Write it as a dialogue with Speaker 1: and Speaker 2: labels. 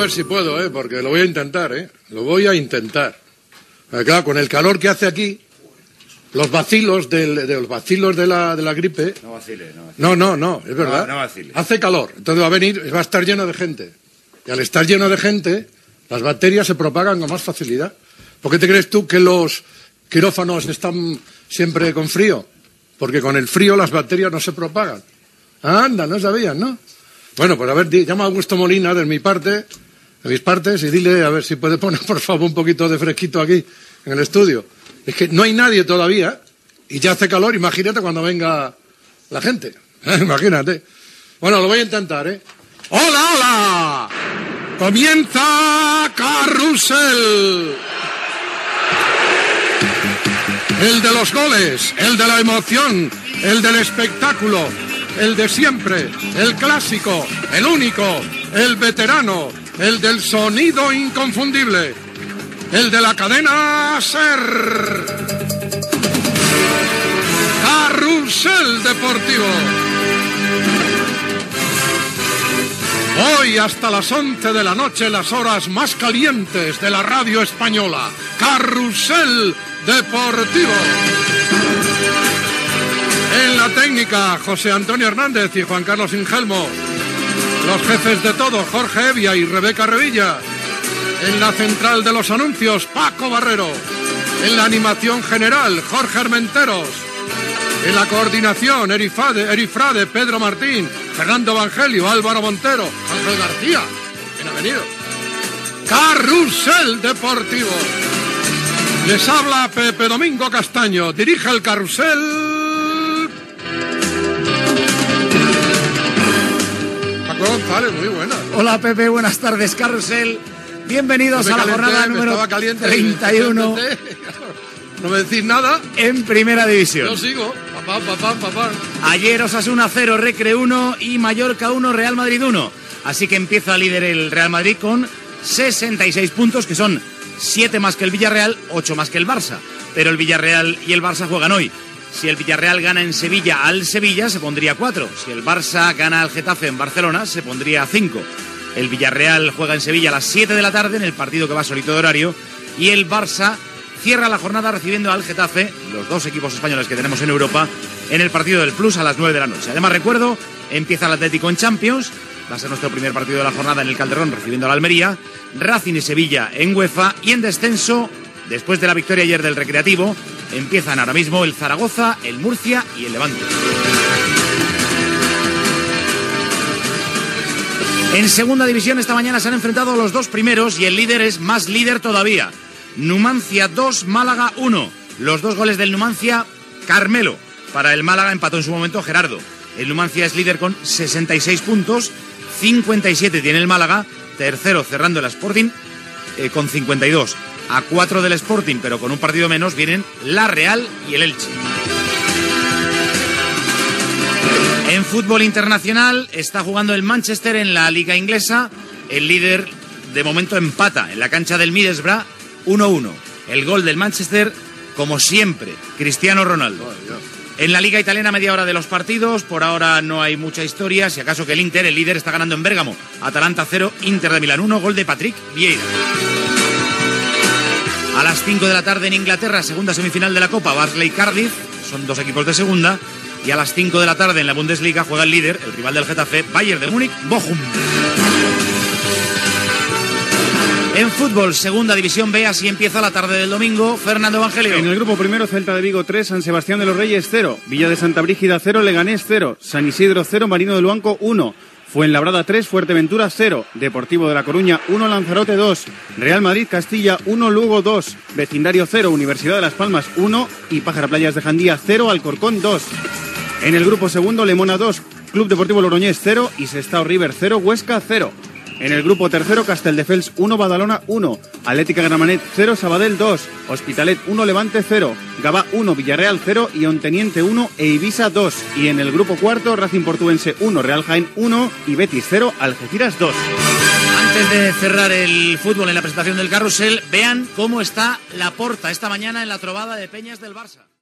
Speaker 1: ver si puedo, porque lo voy a intentar, Lo voy a intentar. Claro, con el calor que hace aquí, los vacilos de la gripe...
Speaker 2: No vacile.
Speaker 1: No, es verdad.
Speaker 2: No vacile.
Speaker 1: Hace calor, entonces va a estar lleno de gente. Y al estar lleno de gente, las bacterias se propagan con más facilidad. ¿Por qué te crees tú que los quirófanos están siempre con frío? Porque con el frío las bacterias no se propagan. Anda, no sabías, ¿no? Bueno, pues a ver, llama a Augusto Molina de mis partes, y dile a ver si puede poner, por favor, un poquito de fresquito aquí, en el estudio. Es que no hay nadie todavía, y ya hace calor, imagínate cuando venga la gente. Imagínate. Bueno, lo voy a intentar, ¡Hola, hola! ¡Comienza Carrusel! El de los goles, el de la emoción, el del espectáculo, el de siempre, el clásico, el único, el veterano, el del sonido inconfundible, el de la cadena SER. Carrusel Deportivo. Hoy hasta las 11 de la noche, las horas más calientes de la radio española. Carrusel Deportivo. En la técnica, José Antonio Hernández y Juan Carlos Ingelmo. Los jefes de todo, Jorge Evia y Rebeca Revilla. En la central de los anuncios, Paco Barrero. En la animación general, Jorge Armenteros. En la coordinación, Erifrade, Pedro Martín, Fernando Evangelio, Álvaro Montero, Ángel García. Bienvenido. Carrusel Deportivo. Les habla Pepe Domingo Castaño. Dirige el carrusel Paco González, muy buenas.
Speaker 3: Hola Pepe, buenas tardes, Carrusel. Bienvenidos a la jornada número 31.
Speaker 1: No me decís nada.
Speaker 3: En Primera División.
Speaker 1: Yo sigo. Papá.
Speaker 3: Ayer Osasuna 0, Recre 1 y Mallorca 1, Real Madrid 1. Así que empieza líder el Real Madrid con 66 puntos, que son 7 más que el Villarreal, 8 más que el Barça. Pero el Villarreal y el Barça juegan hoy. Si el Villarreal gana en Sevilla al Sevilla, se pondría 4. Si el Barça gana al Getafe en Barcelona, se pondría 5. El Villarreal juega en Sevilla a las 7 de la tarde, en el partido que va solito de horario. Y el Barça cierra la jornada recibiendo al Getafe, los dos equipos españoles que tenemos en Europa, en el partido del Plus a las 9 de la noche. Además, recuerdo, empieza el Atlético en Champions. Va a ser nuestro primer partido de la jornada en el Calderón, recibiendo al Almería. Racing y Sevilla en UEFA. Y en descenso, después de la victoria ayer del Recreativo, empiezan ahora mismo el Zaragoza, el Murcia y el Levante. En segunda división esta mañana se han enfrentado los dos primeros y el líder es más líder todavía. Numancia 2, Málaga 1. Los dos goles del Numancia, Carmelo. Para el Málaga empató en su momento Gerardo. El Numancia es líder con 66 puntos, 57 tiene el Málaga, tercero cerrando el Sporting con 52. A 4 del Sporting, pero con un partido menos, vienen la Real y el Elche. En fútbol internacional está jugando el Manchester en la liga inglesa. El líder de momento empata en la cancha del Middlesbrough 1-1. El gol del Manchester, como siempre, Cristiano Ronaldo. En la liga italiana, media hora de los partidos. Por ahora no hay mucha historia. Si acaso que el Inter, el líder, está ganando en Bérgamo. Atalanta 0, Inter de Milán 1. Gol de Patrick Vieira. A las 5 de la tarde en Inglaterra, segunda semifinal de la Copa, Barnsley-Cardiff. Son dos equipos de segunda. Y a las 5 de la tarde en la Bundesliga juega el líder, el rival del Getafe, Bayern de Múnich, Bochum. En fútbol, segunda división B, así empieza la tarde del domingo. Fernando Evangelio.
Speaker 4: En el grupo primero, Celta de Vigo 3, San Sebastián de los Reyes 0, Villa de Santa Brígida 0, Leganés 0, San Isidro 0, Marino de Luanco 1, Fuenlabrada 3, Fuerteventura 0, Deportivo de La Coruña 1, Lanzarote 2, Real Madrid Castilla 1, Lugo 2, Vecindario 0, Universidad de Las Palmas 1 y Pájara Playas de Jandía 0, Alcorcón 2. En el grupo segundo, Lemona 2, Club Deportivo Logroñés 0 y Sestao River 0, Huesca 0. En el grupo tercero, Castelldefels 1, Badalona 1, Atlética Gramenet 0, Sabadell 2, Hospitalet 1, Levante 0, Gavá 1, Villarreal 0 y Onteniente 1 e Ibiza 2. Y en el grupo cuarto, Racing Portuense 1, Real Jaén 1 y Betis 0, Algeciras 2.
Speaker 3: Antes de cerrar el fútbol en la presentación del carrusel, vean cómo está Laporta esta mañana en la trovada de Peñas del Barça.